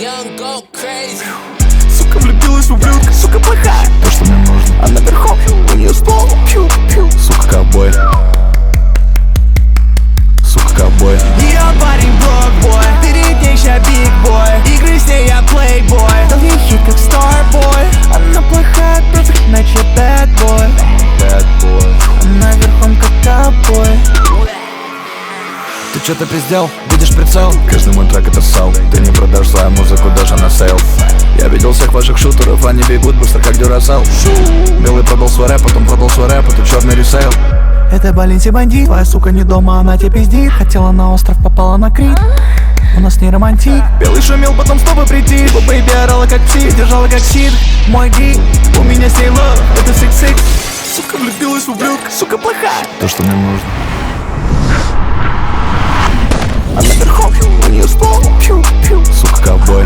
Young go crazy. Сука влюбилась в ублюдка, сука плохая, то, что мне нужно. Она верхом, у нее ствол, пью-пью. Сука ковбой, сука ковбой. Ее парень блокбой, перед ней ща бигбой. Игры с ней я плейбой, дал ей хит как старбой. Она плохая, perfect, иначе bad boy. Она верхом как ковбой. Ты чё-то пиздел, видишь прицел? Каждый мой трек это сал. Ты не продашь свою музыку даже на сейл. Я видел всех ваших шутеров, они бегут быстро как дюрасел. Белый продал свой рэп, потом продал свой рэп, это черный ресейл. Это Баленси бандит, твоя сука не дома, она тебя пиздит. Хотела на остров, попала на Крит. У нас не романтик. Белый шумел, потом снова прийти. Бэйби орала как пси, держала как щит. Мой ди, у меня сей лов, это сик-сик. Сука влюбилась в ублюдка, сука плохая, то, что мне нужно. Она верхом, у нее ствол, пью-пью. Сука ковбой,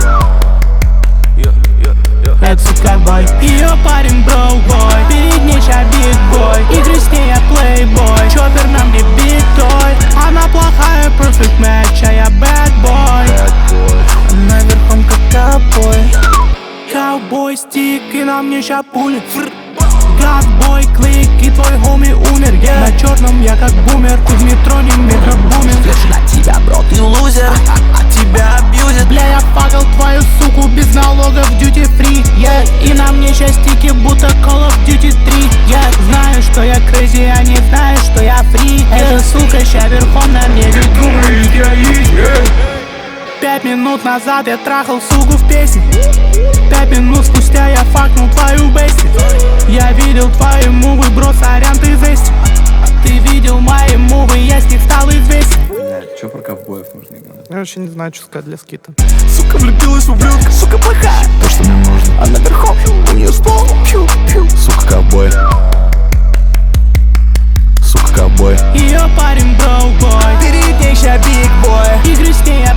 Это сука ковбой. Ее парень броубой, перед ней ща бигбой. Игры с ней я плейбой, чоппер нам не битой. Она плохая, perfect match, а я bad boy. Она верхом как ковбой. Ковбой стик и на мне ща пули. Гадбой клик и твой хоми умер, На черном я как бумер, ты в метро не микробумер. на тебя, бро, ты лузер, тебя абьюзит. Бля, я факал твою суку без налогов duty free, И на мне ща стики, будто Call of Duty 3, Знаю, что я crazy, а не знаю, что я фри. Эта сука ща верхом на мне, ведь думает я ей. 5 минут назад я трахал суку в песне. 5 минут спустя я факнул твою бести. Я видел твои мувы, бро, сорян, ты зести. Ты видел мои мувы, я с них стал известен. Чё про ковбоев нужно говорить? Я вообще не знаю, что сказать для скита. Сука влюбилась в ублюдка, сука плохая, то, что мне нужно. Она верхом, у нее ствол, пью-пью. Сука ковбой, сука ковбой. Ее парень броубой, перед ней ща бигбой. Игры с ней я